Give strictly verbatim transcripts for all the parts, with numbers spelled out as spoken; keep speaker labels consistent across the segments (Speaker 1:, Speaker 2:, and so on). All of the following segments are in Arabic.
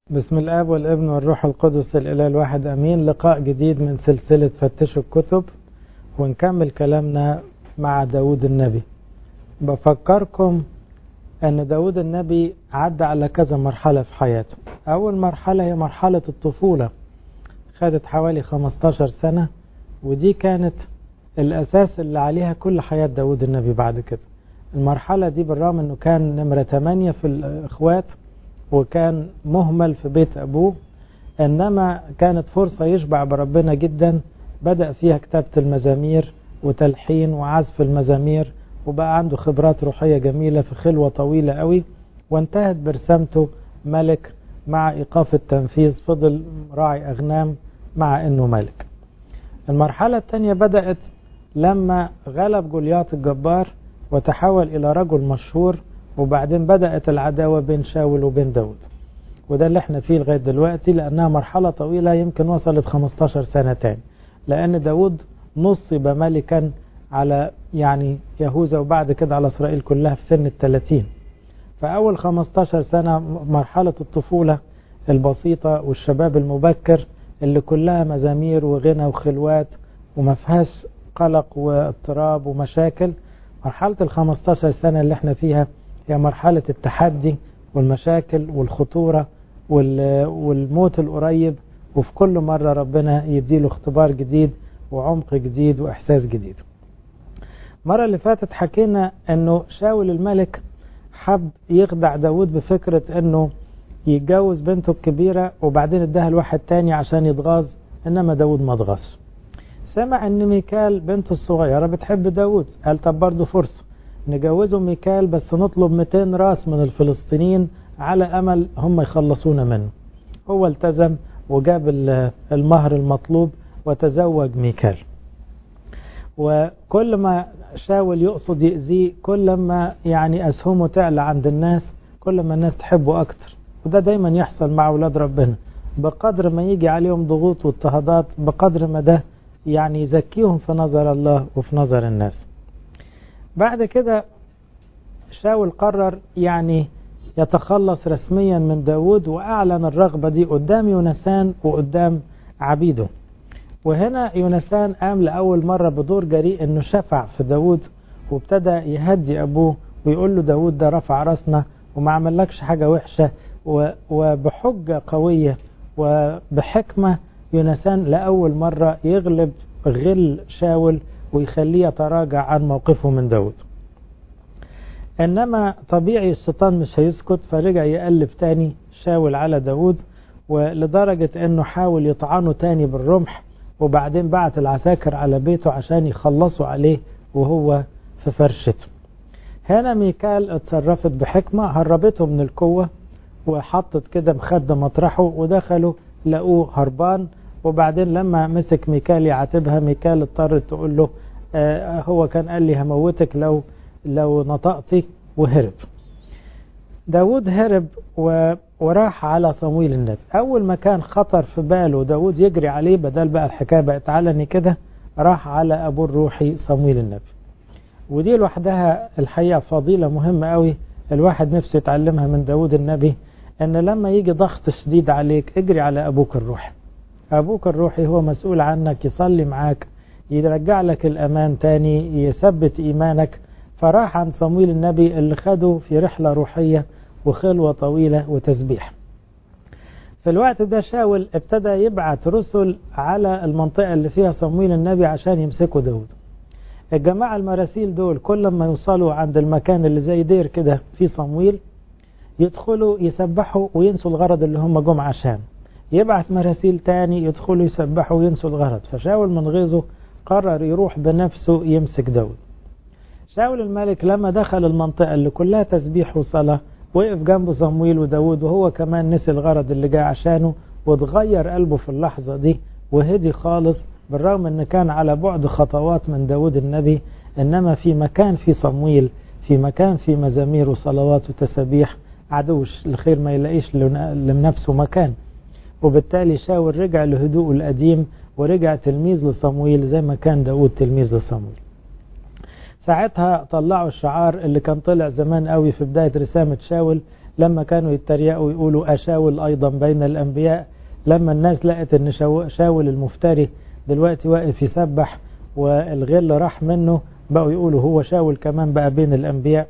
Speaker 1: بسم الآب والابن والروح القدس الإله الواحد أمين. لقاء جديد من سلسلة فتشوا الكتب، ونكمل كلامنا مع داود النبي. بفكركم أن داود النبي عدى على كذا مرحلة في حياته. أول مرحلة هي مرحلة الطفولة، خدت حوالي خمستاشر سنة، ودي كانت الأساس اللي عليها كل حياة داود النبي بعد كده. المرحلة دي بالرغم أنه كان نمرة ثمانية في الإخوات وكان مهمل في بيت أبوه، إنما كانت فرصة يشبع بربنا جدا. بدأ فيها كتابة المزامير وتلحين وعزف المزامير، وبقى عنده خبرات روحية جميلة في خلوة طويلة قوي، وانتهت برسامته ملك مع إيقاف التنفيذ. فضل راعي أغنام مع أنه ملك. المرحلة الثانية بدأت لما غلب جولياط الجبار وتحول إلى رجل مشهور، وبعدين بدأت العداوة بين شاول وبين داود، وده اللي احنا فيه لغاية دلوقتي، لأنها مرحلة طويلة يمكن وصلت خمستاشر سنة تاني، لأن داود نصب ملكا على يعني يهوذا وبعد كده على إسرائيل كلها في سن الثلاثين. فأول خمستاشر سنة مرحلة الطفولة البسيطة والشباب المبكر اللي كلها مزامير وغنى وخلوات وما فيهاش قلق واضطراب ومشاكل. مرحلة الخمستاشر سنة اللي احنا فيها هي مرحلة التحدي والمشاكل والخطورة والموت القريب، وفي كل مرة ربنا يديله اختبار جديد وعمق جديد وإحساس جديد. مرة اللي فاتت حكينا أنه شاول الملك حب يخدع داود بفكرة أنه يتجوز بنته الكبيرة وبعدين اداها لواحد تاني عشان يتغاظ، إنما داود ما اتغاظش. سمع أن ميكال بنته الصغيرة بتحب داود، قال طب برضه فرصة نجوزه ميكال، بس نطلب مئتين راس من الفلسطينيين على أمل هم يخلصونا منه. هو التزم وجاب المهر المطلوب وتزوج ميكال. وكل ما شاول يقصد يأذيه، كل ما يعني أسهمه تعلى عند الناس، كل ما الناس تحبه أكتر. وده دايما يحصل مع أولاد ربنا، بقدر ما يجي عليهم ضغوط واضطهادات بقدر ما ده يعني يزكيهم في نظر الله وفي نظر الناس. بعد كده شاول قرر يعني يتخلص رسميا من داود، وأعلن الرغبة دي قدام يونسان وقدام عبيده. وهنا يونسان قام لأول مرة بدور جريء، أنه شفع في داود وابتدى يهدي أبوه ويقول له داود ده رفع راسنا وما عملكش حاجة وحشة. وبحجة قوية وبحكمة يونسان لأول مرة يغلب غل شاول ويخليه يتراجع عن موقفه من داود. إنما طبيعي الشيطان مش هيسكت، فرجع يقلب تاني شاول على داود، ولدرجة أنه حاول يطعنه تاني بالرمح، وبعدين بعت العساكر على بيته عشان يخلصوا عليه وهو في فرشته. هنا ميكال اتصرفت بحكمة، هربته من القوة وحطت كده مخدة مطرحه، ودخلوا لقوه هربان. وبعدين لما مسك ميكال يعاتبها، ميكال اضطرت تقول له آه هو كان قال لي هموتك لو لو نطقتي، وهرب. داود هرب وراح على صمويل النبي. أول ما كان خطر في باله داود يجري عليه، بدل بقى الحكاية بقت علني كده، راح على أبو الروحي صمويل النبي. ودي لوحدها الحقيقة فضيلة مهمة قوي الواحد نفسه يتعلمها من داود النبي، أن لما يجي ضغط شديد عليك اجري على أبوك الروحي. أبوك الروحي هو مسؤول عنك، يصلي معاك، يرجع لك الأمان تاني، يثبت إيمانك. فراح عن صمويل النبي اللي خده في رحلة روحية وخلوة طويلة وتسبيح. في الوقت ده شاول ابتدى يبعت رسل على المنطقة اللي فيها صمويل النبي عشان يمسكوا داود. الجماعة المراسيل دول كل ما يوصلوا عند المكان اللي زي دير كده في صمويل، يدخلوا يسبحوا وينسوا الغرض اللي هم جم عشان. يبعت مراسيل تاني يدخلوا يسبحوا وينسوا الغرض. فشاول من غيظه قرر يروح بنفسه يمسك داود. شاول الملك لما دخل المنطقة اللي كلها تسبيح وصلاة، وقف جنب صمويل وداود، وهو كمان نسي الغرض اللي جاء عشانه، واتغير قلبه في اللحظة دي وهدي خالص، بالرغم ان كان على بعد خطوات من داود النبي، انما في مكان في صمويل، في مكان في مزامير وصلوات وتسبيح، عدوش الخير ما يلاقيش لنفسه مكان. وبالتالي شاول رجع لهدوء القديم ورجع تلميذ لصمويل زي ما كان داود تلميذ لصمويل. ساعتها طلعوا الشعار اللي كان طلع زمان قوي في بداية رسامة شاول، لما كانوا يتريقوا يقولوا أشاول أيضا بين الأنبياء، لما الناس لقت أن شاول المفتري دلوقتي واقف يسبح والغل راح منه، بقوا يقولوا هو شاول كمان بقى بين الأنبياء.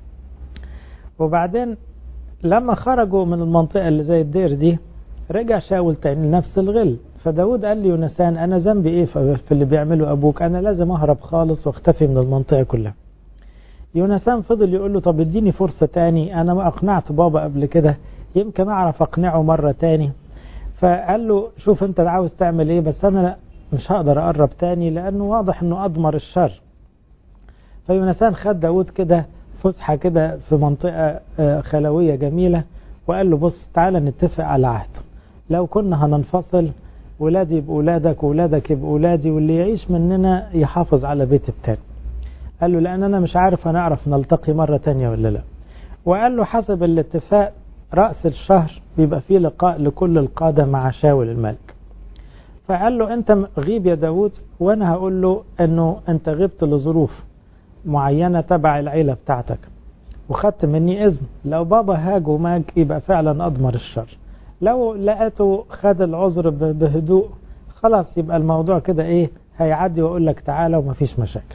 Speaker 1: وبعدين لما خرجوا من المنطقة اللي زي الدير دي رجع شاول تاني لنفس الغل. فداود قال لي يونسان أنا ذنبي إيه في اللي بيعمله أبوك؟ أنا لازم أهرب خالص واختفي من المنطقة كلها. يونسان فضل يقول له طب اديني فرصة تاني، أنا ما أقنعت بابا قبل كده، يمكن أعرف أقنعه مرة تاني. فقال له شوف أنت عاوز تعمل إيه، بس أنا لا مش هقدر أقرب تاني لأنه واضح أنه أضمر الشر. فيونسان خد داود كده فسحة كده في منطقة خلوية جميلة وقال له بص تعالى نتفق على عهد، لو كنا هننفصل ولادي يبقوا ولادك وولادك يبقوا ولادي، واللي يعيش مننا يحافظ على بيت التاني. قال له لأن أنا مش عارف هنعرف نلتقي مرة تانية ولا لا. وقال له حسب الاتفاق رأس الشهر بيبقى فيه لقاء لكل القادة مع شاول الملك. فقال له أنت غيب يا داود، وأنا هقول له أنه أنت غبت لظروف معينة تبع العيلة بتاعتك وخدت مني إذن، لو بابا هاج وماج يبقى فعلا أضمر الشر، لو لقيته خد العذر بهدوء خلاص يبقى الموضوع كده إيه هيعدي وأقول لك تعالى ومفيش مشاكل.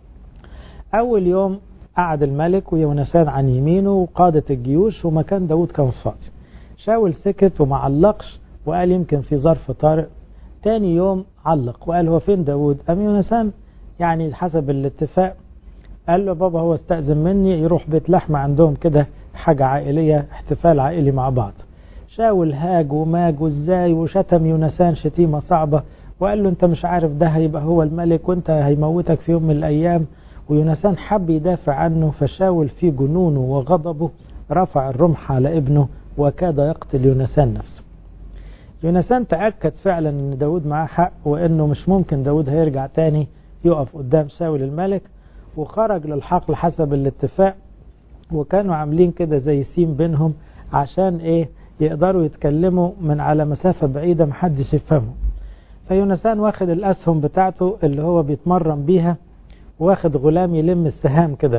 Speaker 1: أول يوم قعد الملك ويونسان عن يمينه وقادة الجيوش ومكان داود كان فاضي. شاول سكت ومعلقش وقال يمكن في ظرف طارئ. تاني يوم علق وقال هو فين داود؟ أم يونسان يعني حسب الاتفاق قال له بابا هو استأذن مني يروح بيت لحمة عندهم كده حاجة عائلية احتفال عائلي مع بعض. شاول هاج وماج وازاي وشتم يونسان شتيمة صعبة وقال له انت مش عارف ده هيبقى هو الملك وانت هيموتك في يوم من الأيام. ويونسان حب يدافع عنه، فشاول في جنونه وغضبه رفع الرمح على ابنه وكاد يقتل يونسان نفسه. يونسان تأكد فعلا ان داود معاه حق وانه مش ممكن داود هيرجع تاني يقف قدام شاول الملك، وخرج للحقل حسب الاتفاق. وكانوا عاملين كده زي سيم بينهم عشان ايه يقدروا يتكلموا من على مسافة بعيدة محدش يفهمه. فيونسان واخد الأسهم بتاعته اللي هو بيتمرن بيها واخد غلام يلم السهام كده،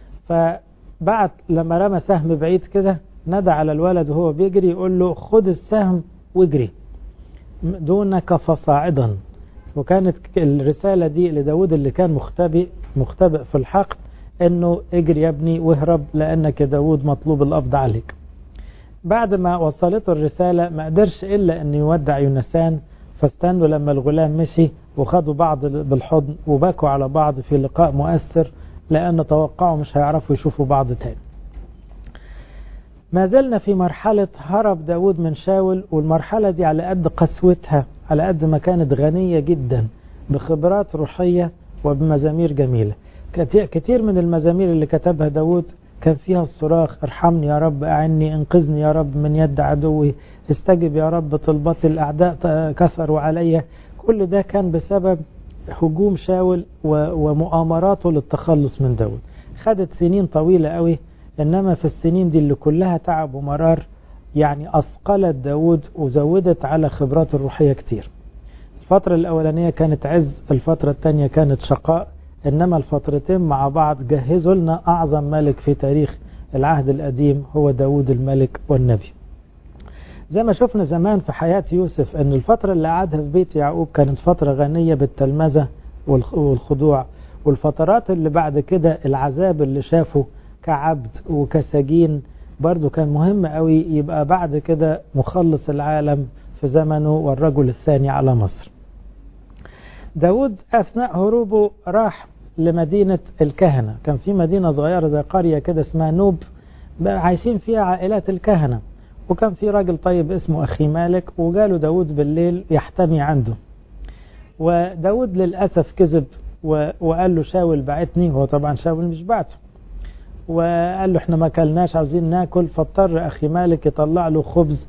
Speaker 1: فبعت لما رمى سهم بعيد كده ندى على الولد وهو بيجري يقول له خد السهم واجري دونك فصاعدا. وكانت الرسالة دي لداود اللي كان مختبئ مختبئ في الحقل انه اجري يا ابني واهرب لانك يا داود مطلوب القبض عليك. بعد ما وصلته الرسالة ما قدرش الا ان يودع يونسان، فاستنوا لما الغلام مشي وخدوا بعض بالحضن وبكوا على بعض في لقاء مؤثر لأن توقعوا مش هيعرفوا يشوفوا بعض تاني. ما زلنا في مرحلة هرب داود من شاول، والمرحلة دي على قد قسوتها على قد ما كانت غنية جدا بخبرات روحية وبمزامير جميلة. كتير من المزامير اللي كتبها داود كان فيها الصراخ ارحمني يا رب، أعني، انقذني يا رب من يد عدوي، استجب يا رب طلبات الأعداء كثروا علي. كل ده كان بسبب هجوم شاول ومؤامراته للتخلص من داود. خدت سنين طويلة قوي، إنما في السنين دي اللي كلها تعب ومرار يعني أثقلت داود وزودت على خبرات الروحية كتير. الفترة الأولانية كانت عز، الفترة الثانية كانت شقاء، إنما الفترتين مع بعض جهزوا لنا أعظم ملك في تاريخ العهد القديم هو داود الملك والنبي. زي ما شفنا زمان في حياة يوسف أن الفترة اللي قعدها في بيت يعقوب كانت فترة غنية بالتلمذة والخضوع، والفترات اللي بعد كده العذاب اللي شافه كعبد وكسجين برضو كان مهم قوي يبقى بعد كده مخلص العالم في زمنه والرجل الثاني على مصر. داود أثناء هروبه راح لمدينة الكهنة، كان في مدينة صغيرة زي قرية كده اسمها نوب عايشين فيها عائلات الكهنة، وكان في راجل طيب اسمه أخي مالك وجاله داود بالليل يحتمي عنده. وداود للأسف كذب وقال له شاول بعتني، هو طبعا شاول مش بعته، وقال له احنا ما كلناش عاوزين ناكل. فاضطر أخي مالك يطلع له خبز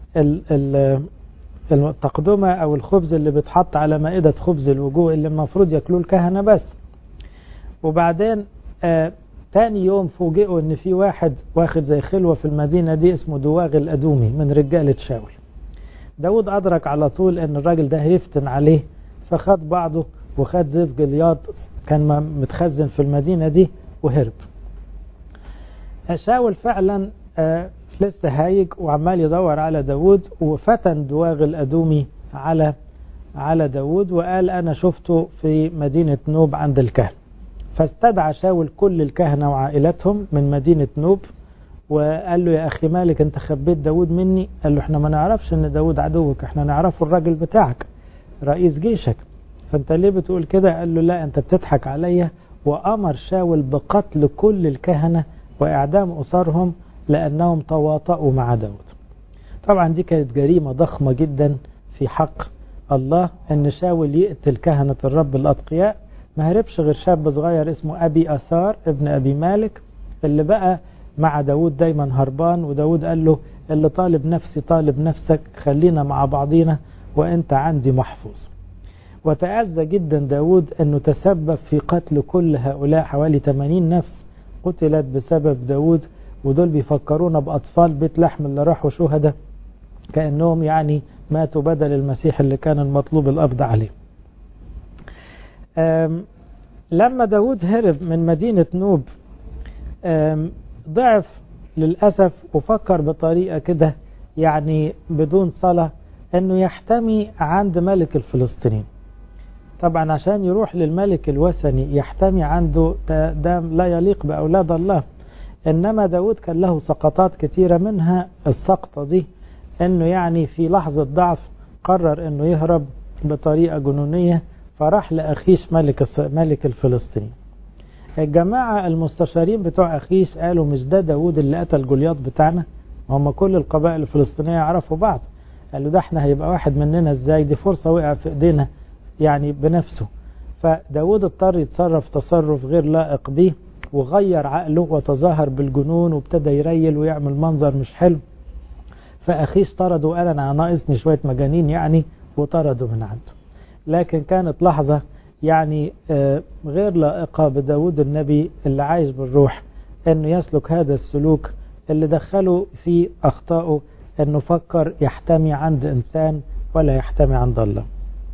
Speaker 1: التقدمة أو الخبز اللي بيتحط على مائدة خبز الوجوه اللي المفروض يأكلوه الكهنة بس. وبعدين آه تاني يوم فوجئوا ان في واحد واخد زي خلوة في المدينة دي اسمه دواغ الأدومي من رجالة شاول. داود أدرك على طول ان الراجل ده هيفتن عليه، فخد بعضه وخد زيف جلياط كان متخزن في المدينة دي وهرب. شاول فعلا لسه هايج وعمال يدور على داود، وفتن دواغ الأدومي على على داود وقال أنا شفته في مدينة نوب عند الكهنة. فاستدعى شاول كل الكهنة وعائلتهم من مدينة نوب وقال له يا أخي مالك أنت خبيت داود مني؟ قال له احنا ما نعرفش أن داود عدوك، احنا نعرفه الراجل بتاعك رئيس جيشك، فأنت ليه بتقول كده؟ قال له لا أنت بتضحك عليا. وأمر شاول بقتل كل الكهنة وإعدام أسرهم لأنهم تواطؤوا مع داود. طبعا دي كانت جريمة ضخمة جدا في حق الله أن شاول يقتل كهنة الرب الأتقياء. ما هربش غير شاب صغير اسمه أبي أثار ابن أبي مالك اللي بقى مع داود دايما هربان، وداود قال له اللي طالب نفسي طالب نفسك، خلينا مع بعضينا وانت عندي محفوظ. وتأذى جدا داود أنه تسبب في قتل كل هؤلاء، حوالي ثمانين نفس قتلت بسبب داود، ودول بيفكرونا بأطفال بيت لحم اللي راحوا شهداء كأنهم يعني ماتوا بدل المسيح اللي كان المطلوب القبض عليه. لما داود هرب من مدينة نوب ضعف للأسف وفكر بطريقة كده يعني بدون صلاة أنه يحتمي عند ملك الفلسطينيين. طبعا عشان يروح للملك الوثني يحتمي عنده ده لا يليق بأولاد الله. إنما داود كان له سقطات كتيرة، منها السقطة دي أنه يعني في لحظة ضعف قرر أنه يهرب بطريقة جنونية، فراح لأخيش ملك ملك الفلسطيني. الجماعة المستشارين بتوع أخيش قالوا مش ده داود اللي قتل جولياط بتاعنا؟ هم كل القبائل الفلسطينية يعرفوا بعض. قالوا ده احنا هيبقى واحد مننا ازاي؟ دي فرصة وقع في ايدينا يعني بنفسه. فداود اضطر يتصرف تصرف غير لائق به وغير عقله وتظاهر بالجنون وابتدى يريل ويعمل منظر مش حلو. فأخيش طرده وقال انا ناقصني شوية مجانين يعني، وطرده من عنده. لكن كانت لحظة يعني غير لائقة بداود النبي اللي عايش بالروح انه يسلك هذا السلوك اللي دخله في اخطائه، انه فكر يحتمي عند انسان ولا يحتمي عند الله.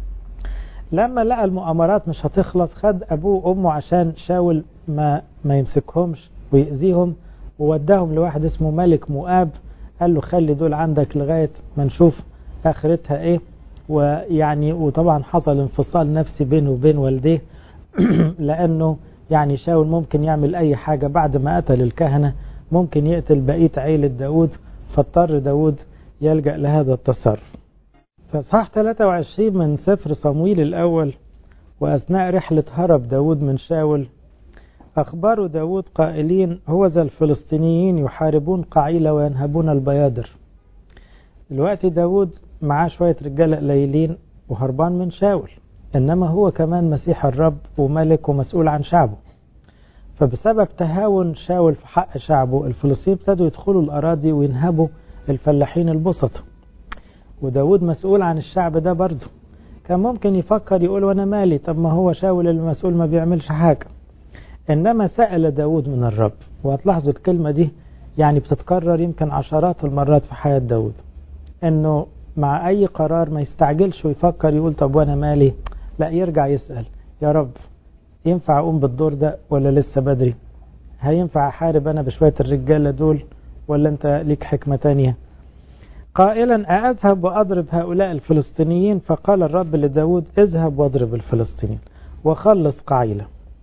Speaker 1: لما لقى المؤامرات مش هتخلص خد ابوه وامه عشان شاول ما ما يمسكهمش ويأذيهم، ووداهم لواحد اسمه ملك مؤاب. قال له خلي دول عندك لغاية ما نشوف اخرتها ايه. ويعني وطبعا حصل انفصال نفسي بينه وبين والديه لانه يعني شاول ممكن يعمل اي حاجة بعد ما قتل الكهنة، ممكن يقتل بقية عيلة داود، فاضطر داود يلجأ لهذا التصرف. فصح ثلاثة وعشرين من سفر صمويل الأول: وأثناء رحلة هرب داود من شاول أخبروا داود قائلين هو ذا الفلسطينيين يحاربون قعيلة وينهبون البيادر. الوقت داود معاه شوية رجالة قليلين وهربان من شاول، إنما هو كمان مسيح الرب وملك ومسؤول عن شعبه. فبسبب تهاون شاول في حق شعبه الفلسطينيين ابتدوا يدخلوا الأراضي وينهبوا الفلاحين البسطة، وداود مسؤول عن الشعب ده برضه. كان ممكن يفكر يقول وانا مالي، طب ما هو شاول المسؤول ما بيعملش حاجة. إنما سأل داود من الرب. وهتلاحظوا الكلمة دي يعني بتتكرر يمكن عشرات المرات في حياة داود، انه مع اي قرار ما يستعجلش ويفكر يقول طب وانا مالي، لا يرجع يسأل يا رب ينفع اقوم بالدور ده ولا لسه بدري؟ هينفع احارب انا بشوية الرجالة دول ولا انت ليك حكمة تانية؟ قائلا أذهب وأضرب هؤلاء الفلسطينيين؟ فقال الرب لداود اذهب واضرب الفلسطينيين وخلص قعيلة.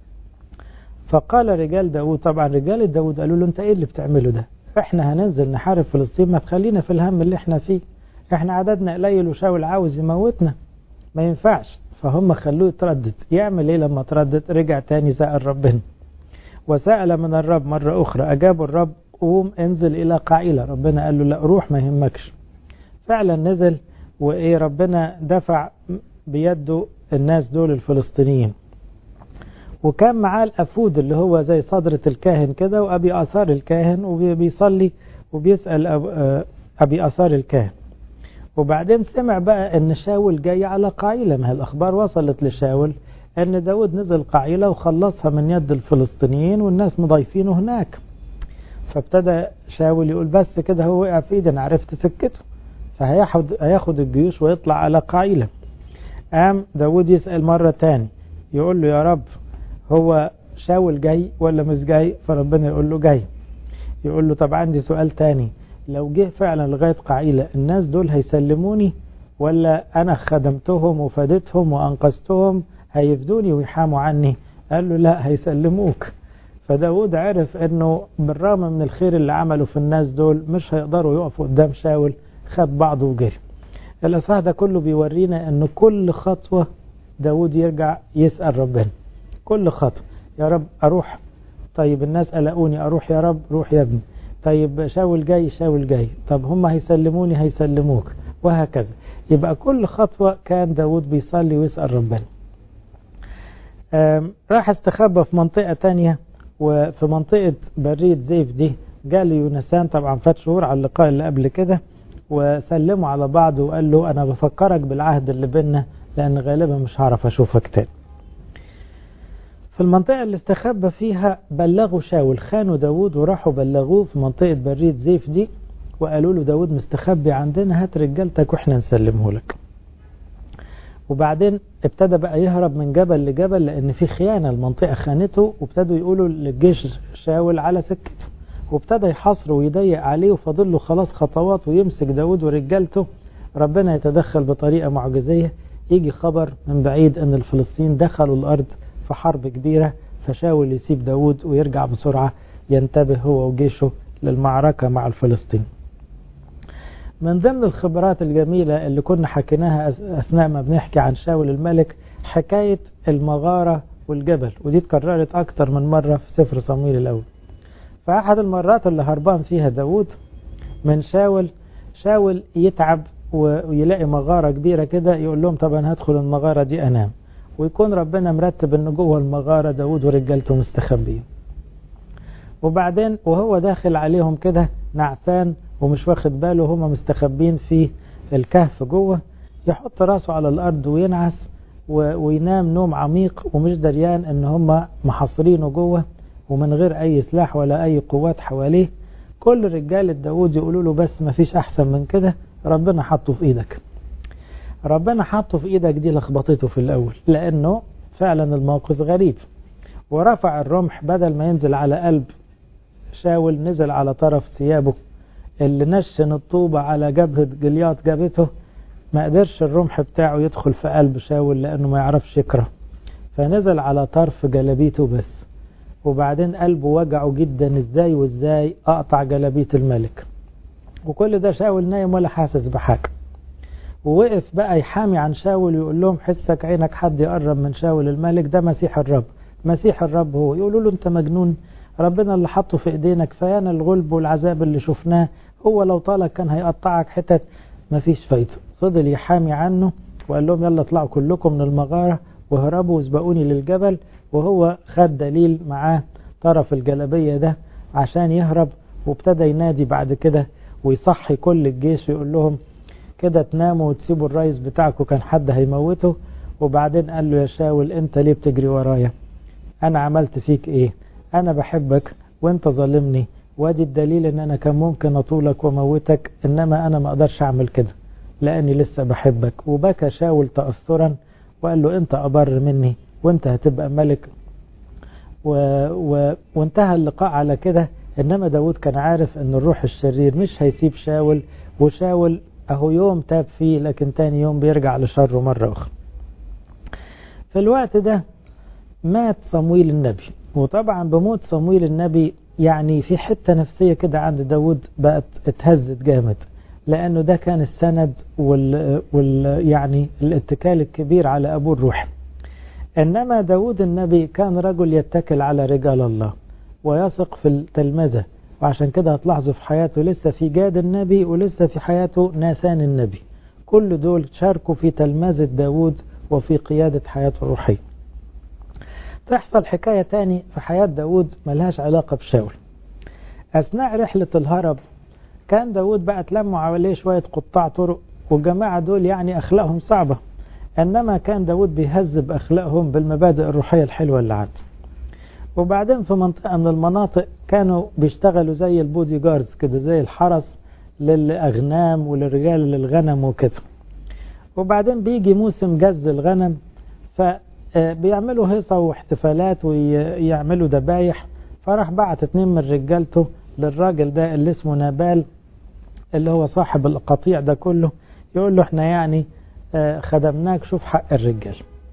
Speaker 1: فقال رجال داود، طبعا رجال داود قالوا له انت ايه اللي بتعمله ده؟ احنا هننزل نحارب فلسطين، ما تخلينا في الهم اللي احنا فيه، احنا عددنا قليل وشاول عاوز يموتنا، ما ينفعش. فهم خلوه يتردد. يعمل ايه لما تردد؟ رجع تاني سأل ربنا، وسأل من الرب مرة أخرى. أجاب الرب قوم انزل إلى قعيلة. ربنا قال له لا روح ما يهمكش. فعلا نزل، وإيه ربنا دفع بيده الناس دول الفلسطينيين. وكان معاه الأفود اللي هو زي صدرة الكاهن كده، وأبي آثار الكاهن، وبيصلي وبيسأل أبي آثار الكاهن. وبعدين سمع بقى ان شاول جاي على قعيلة. ما الأخبار وصلت لشاول ان داود نزل قعيلة وخلصها من يد الفلسطينيين والناس مضايفينه هناك. فابتدى شاول يقول بس كده هو وقع في ايدي، انا عرفت سكته، فهياخد هياخد الجيوش ويطلع على قعيلة. قام داود يسأل مرة تاني يقول له يا رب هو شاول جاي ولا مش جاي؟ فربنا يقول له جاي. يقول له طب عندي سؤال تاني، لو جه فعلا لغاية قعيلة الناس دول هيسلموني، ولا أنا خدمتهم وفادتهم وأنقذتهم هيفدوني ويحاموا عني؟ قال له لا، هيسلموك. فداود عرف أنه بالرغم من الخير اللي عمله في الناس دول مش هيقدروا يقفوا قدام شاول، خد بعضه وجري. الأصحاح ده كله بيورينا أنه كل خطوة داود يرجع يسأل ربنا، كل خطوة يا رب أروح، طيب الناس قلقوني، أروح يا رب، روح يا ابني، طيب شاول جاي، شاول جاي، طب هم هيسلموني، هيسلموك، وهكذا. يبقى كل خطوة كان داود بيصلي ويسأل ربنا. راح استخبى في منطقة تانية، وفي منطقة برية زيف دي جاء يونسان، طبعا فات شهور على اللقاء اللي قبل كده، وسلموا على بعض وقال له أنا بفكرك بالعهد اللي بيننا لأن غالبا مش هعرف أشوفك تاني. في المنطقة اللي استخبى فيها بلغوا شاول، خانوا داود وراحوا بلغوه في منطقة برية زيف دي، وقالوا له داود مستخبي عندنا، هات رجالتك واحنا نسلمه لك. وبعدين ابتدى بقى يهرب من جبل لجبل لأن في خيانة، المنطقة خانته، وابتدوا يقولوا للجيش شاول على سكته، وابتدى يحاصره ويضيق عليه، وفاضل له خلاص خطوات ويمسك داود ورجالته. ربنا يتدخل بطريقة معجزية، يجي خبر من بعيد ان الفلسطين دخلوا الأرض في حرب كبيرة، فشاول يسيب داود ويرجع بسرعة ينتبه هو وجيشه للمعركة مع الفلسطين. من ضمن الخبرات الجميلة اللي كنا حكيناها أثناء ما بنحكي عن شاول الملك حكاية المغارة والجبل، ودي اتكررت أكتر من مرة في سفر صمويل الأول. فأحد المرات اللي هربان فيها داود من شاول، شاول يتعب ويلاقي مغارة كبيرة كده، يقول لهم طبعا هدخل المغارة دي أنام، ويكون ربنا مرتب أنه جوه المغارة داود ورجالته مستخبيين. وبعدين وهو داخل عليهم كده نعسان ومش واخد باله هم مستخبين في الكهف جوه، يحط راسه على الأرض وينعس وينام نوم عميق ومش دريان ان هم محاصرينه جوه ومن غير اي سلاح ولا اي قوات حواليه. كل رجال داود يقولوا له بس ما فيش احسن من كده، ربنا حطه في ايدك. ربنا حطه في ايدك دي لخبطته في الاول، لانه فعلا الموقف غريب. ورفع الرمح بدل ما ينزل على قلب شاول نزل على طرف ثيابه، اللي نشن الطوبة على جبهة جليات جابته، ما قدرش الرمح بتاعه يدخل في قلب شاول لأنه ما يعرفش يكره، فنزل على طرف جلبيته بس. وبعدين قلبه وجعه جدا، ازاي وازاي اقطع جلبية الملك، وكل ده شاول نايم ولا حاسس بحاجة. ووقف بقى يحامي عن شاول ويقول لهم حسك عينك حد يقرب من شاول الملك، ده مسيح الرب، مسيح الرب هو. يقولوا له انت مجنون، ربنا اللي حطه في ايدينا، كفايانا الغلب والعذاب اللي شفناه، هو لو طالك كان هيقطعك حتت. مفيش فايدة. فضل يحامي عنه وقال لهم يلا اطلعوا كلكم من المغارة وهربوا واسبقوني للجبل. وهو خد دليل معاه طرف الجلبية ده عشان يهرب، وابتدى ينادي بعد كده ويصحي كل الجيش ويقول لهم كده تناموا وتسيبوا الرئيس بتاعكم كان حد هيموته. وبعدين قال له يا شاول انت ليه بتجري ورايا؟ انا عملت فيك ايه؟ انا بحبك وانت ظالمني، وادي الدليل ان انا كان ممكن اطولك وموتك، انما انا ما اقدرش اعمل كده لاني لسه بحبك. وبكى شاول تأثرا وقال له انت ابر مني وانت هتبقى ملك. و... و... وانتهى اللقاء على كده. انما داود كان عارف ان الروح الشرير مش هيسيب شاول، وشاول اهو يوم تاب فيه لكن تاني يوم بيرجع لشره مرة اخرى. في الوقت ده مات صمويل النبي، وطبعا بموت صمويل النبي يعني في حتة نفسية كده عند داود بقت اتهزت جامد، لانه ده كان السند وال... وال... يعني الاتكال الكبير على ابوه الروح. انما داود النبي كان رجل يتكل على رجال الله ويثق في التلمذة، وعشان كده هتلاحظوا في حياته لسه في جاد النبي ولسه في حياته ناسان النبي، كل دول شاركوا في تلمذة داود وفي قيادة حياته الروحية. تحصل حكاية تاني في حياة داود ملهاش علاقة بشاول. أثناء رحلة الهرب كان داود بقى تلموا عليه شوية قطاع طرق، والجماعة دول يعني أخلاقهم صعبة، إنما كان داود بيهذب أخلاقهم بالمبادئ الروحية الحلوة اللي عنده. وبعدين في منطقة من المناطق كانوا بيشتغلوا زي البودي جاردز كده، زي الحرس للأغنام وللرجال للغنم وكده. وبعدين بيجي موسم جز الغنم، فبيعملوا هيصة واحتفالات ويعملوا دبايح. فراح بعت اتنين من رجالته للراجل ده اللي اسمه نابال اللي هو صاحب القطيع ده كله يقول له احنا يعني خدمناك، شوف حق الرجال.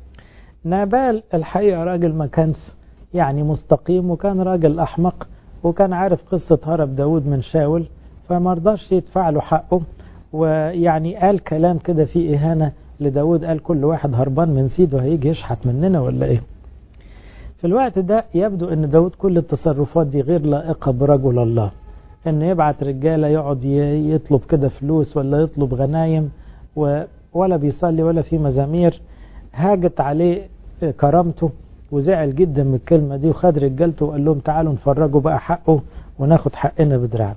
Speaker 1: نابال الحقيقة راجل ما كانش يعني مستقيم، وكان راجل أحمق، وكان عارف قصة هرب داود من شاول، فما رضاش يدفع له حقه، ويعني قال كلام كده فيه إهانة لداود، قال كل واحد هربان من سيده هيجي يشحت مننا ولا إيه. في الوقت ده يبدو أن داود كل التصرفات دي غير لائقة برجل الله، أن يبعت رجالة يقعد يطلب كده فلوس ولا يطلب غنايم، ولا بيصلي ولا في مزامير. هاجت عليه كرامته وزعل جدا من الكلمة دي، وخد رجالته وقال لهم تعالوا نفرجوا بقى حقه وناخد حقنا بدراعنا.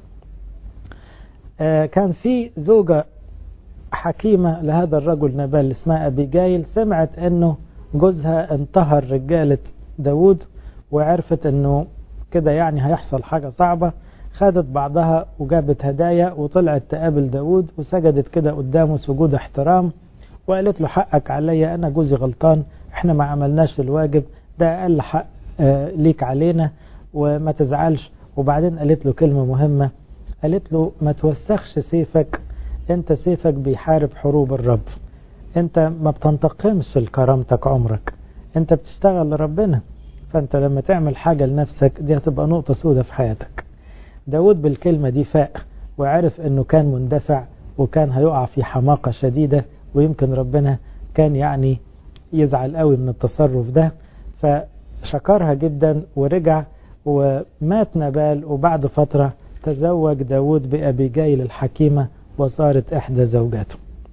Speaker 1: آه كان في زوجة حكيمة لهذا الرجل نابال اسمها أبيجايل، سمعت انه جوزها انتهر رجالة داود، وعرفت انه كده يعني هيحصل حاجة صعبة، خدت بعضها وجابت هدايا وطلعت تقابل داود وسجدت كده قدامه سجود احترام، وقالت له حقك عليا، انا جوزي غلطان، احنا ما عملناش الواجب، ده اقل حق آه ليك علينا وما تزعلش. وبعدين قالت له كلمة مهمة، قالت له ما توسخش سيفك، انت سيفك بيحارب حروب الرب، انت ما بتنتقمش لكرامتك عمرك، انت بتشتغل لربنا، فانت لما تعمل حاجة لنفسك دي هتبقى نقطة سودة في حياتك. داود بالكلمة دي فاق وعرف انه كان مندفع وكان هيقع في حماقة شديدة، ويمكن ربنا كان يعني يزعل قوي من التصرف ده، فشكرها جدا ورجع ومات نابال. وبعد فترة تزوج داود بأبيجايل الحكيمة وصارت إحدى زوجاته.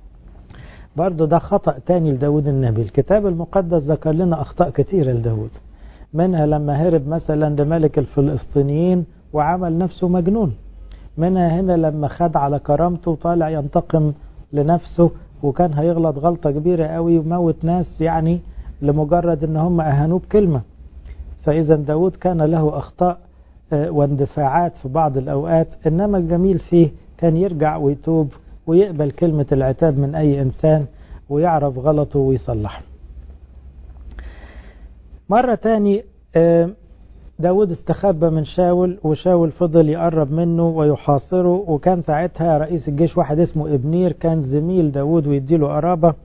Speaker 1: برضو ده خطأ تاني لداود النبي. الكتاب المقدس ذكر لنا أخطاء كتيرة لداود، منها لما هرب مثلا لملك الفلسطينيين وعمل نفسه مجنون، منها هنا لما خد على كرامته وطالع ينتقم لنفسه، وكان هيغلط غلطة كبيرة قوي وموت ناس يعني لمجرد ان هم اهانوه بكلمة. فإذا داود كان له أخطاء واندفاعات في بعض الأوقات، إنما الجميل فيه كان يرجع ويتوب ويقبل كلمة العتاب من أي إنسان ويعرف غلطه ويصلحه. مرة تاني داود استخبى من شاول، وشاول فضل يقرب منه ويحاصره، وكان ساعتها رئيس الجيش واحد اسمه ابنير كان زميل داود ويديله قرابة.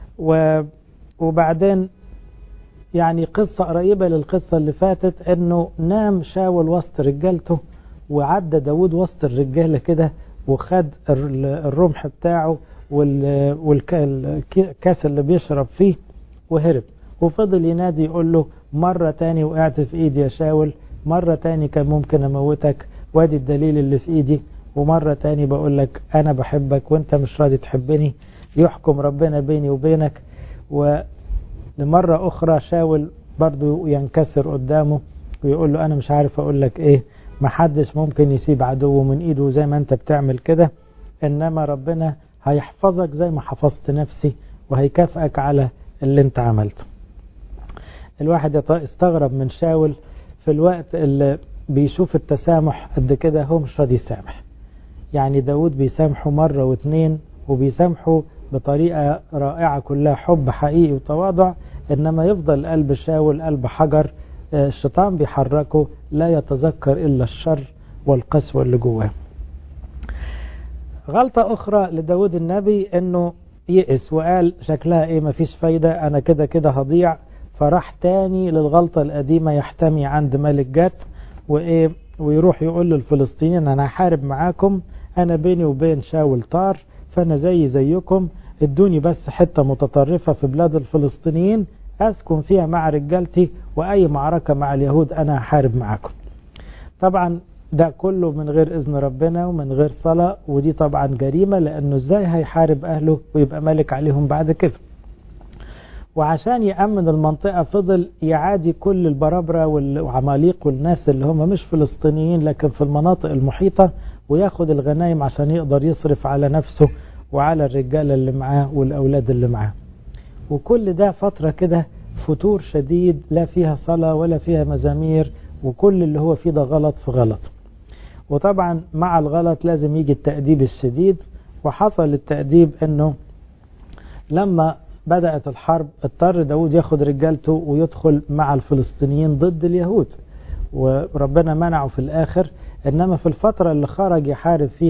Speaker 1: وبعدين يعني قصة قريبة للقصة اللي فاتت، انه نام شاول وسط رجالته وعدى داود وسط الرجالة كده وخد الرمح بتاعه والكاس اللي بيشرب فيه وهرب، وفضل ينادي يقول له مرة تاني وقعت في ايدي يا شاول، مرة تاني كان ممكن اموتك وادي الدليل اللي في ايدي، ومرة تاني بقول لك انا بحبك وانت مش راضي تحبني، يحكم ربنا بيني وبينك. ولمرة اخرى شاول برضو ينكسر قدامه ويقول له انا مش عارف اقول لك ايه، محدش ممكن يسيب عدوه من ايده زي ما انت بتعمل كده، انما ربنا هيحفظك زي ما حفظت نفسي وهيكافئك على اللي انت عملته. الواحد استغرب من شاول في الوقت اللي بيشوف التسامح قد كده هو مش راضي يسامح. يعني داود بيسامحه مرة واثنين وبيسامحه بطريقة رائعة كلها حب حقيقي وتواضع، انما يفضل قلب شاول قلب حجر، الشيطان بيحركه لا يتذكر الا الشر والقسوة اللي جواه. غلطة اخرى لداود النبي انه يئس وقال شكلها ايه مفيش فايدة انا كده كده هضيع، فراح تاني للغلطة القديمة يحتمي عند ملك جات وايه ويروح يقول للفلسطينيين انا هحارب معاكم، انا بيني وبين شاول طار، فانا زي زيكم، ادوني بس حتة متطرفة في بلاد الفلسطينيين اسكن فيها مع رجالتي، واي معركة مع اليهود انا هحارب معاكم. طبعا ده كله من غير اذن ربنا ومن غير صلاة، ودي طبعا جريمة، لانه ازاي هيحارب اهله ويبقى ملك عليهم بعد كده. وعشان يأمن المنطقة فضل يعادي كل البرابرة والعماليق والناس اللي هم مش فلسطينيين لكن في المناطق المحيطة، وياخد الغنايم عشان يقدر يصرف على نفسه وعلى الرجال اللي معاه والأولاد اللي معاه. وكل ده فترة كده فتور شديد لا فيها صلاة ولا فيها مزامير، وكل اللي هو فيه ده غلط في غلط. وطبعا مع الغلط لازم يجي التأديب الشديد، وحصل التأديب انه لما بدأت الحرب اضطر داود ياخد رجالته ويدخل مع الفلسطينيين ضد اليهود، وربنا منعه في الآخر. إنما في الفترة اللي خرج يحارب فيها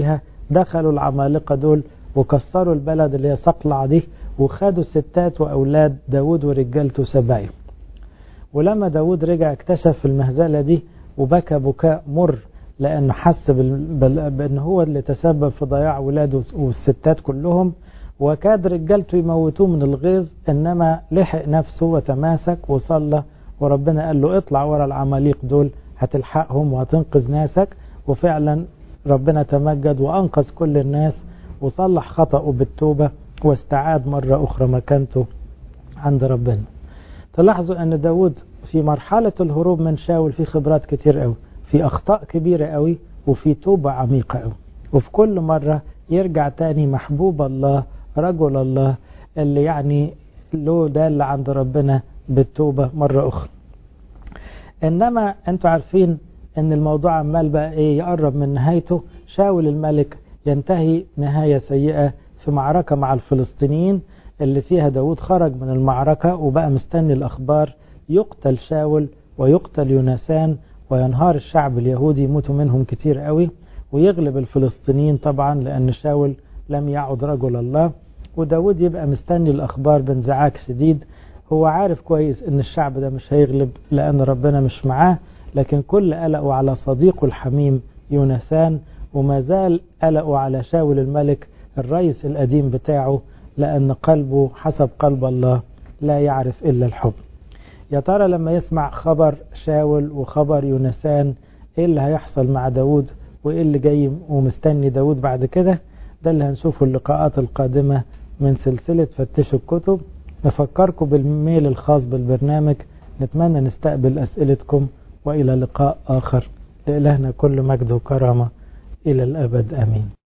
Speaker 1: دخلوا العمالقة دول وكسروا البلد اللي هي صقلع دي، وخدوا ستات وأولاد داود ورجالته سبعين. ولما داود رجع اكتشف المهزلة دي وبكى بكاء مر، لأنه حس بأن هو اللي تسبب في ضياع ولاده والستات كلهم، وكاد رجالته يموتوه من الغيظ، إنما لحق نفسه وتماسك وصلى، وربنا قال له اطلع ورا العماليق دول هتلحقهم وهتنقذ ناسك. وفعلا ربنا تمجد وأنقذ كل الناس وصلح خطأه بالتوبة واستعاد مرة أخرى مكانته عند ربنا. تلاحظوا أن داود في مرحلة الهروب من شاول في خبرات كتير قوي، في أخطاء كبيرة قوي، وفي توبة عميقة قوي، وفي كل مرة يرجع تاني محبوب الله رجل الله اللي يعني له دال عند ربنا بالتوبة مرة أخرى. إنما أنتوا عارفين أن الموضوع عمال بقى إيه يقرب من نهايته. شاول الملك ينتهي نهاية سيئة في معركة مع الفلسطينيين اللي فيها داود خرج من المعركة وبقى مستني الأخبار. يقتل شاول ويقتل يونسان وينهار الشعب اليهودي، يموتوا منهم كتير قوي، ويغلب الفلسطينيين طبعا لأن شاول لم يعد رجل الله. وداود يبقى مستني الأخبار بانزعاج شديد. هو عارف كويس ان الشعب ده مش هيغلب لأن ربنا مش معاه، لكن كل قلقه على صديقه الحميم يونسان، وما زال قلقه على شاول الملك الرئيس القديم بتاعه، لأن قلبه حسب قلب الله لا يعرف إلا الحب. يا ترى لما يسمع خبر شاول وخبر يونسان إيه اللي هيحصل مع داود، وإيه اللي جاي ومستني داود بعد كده؟ ده اللي هنشوفه اللقاءات القادمة من سلسلة فتشوا الكتب. نفكركم بالميل الخاص بالبرنامج، نتمنى نستقبل أسئلتكم، وإلى لقاء آخر. لإلهنا كل مجد وكرامة إلى الأبد آمين.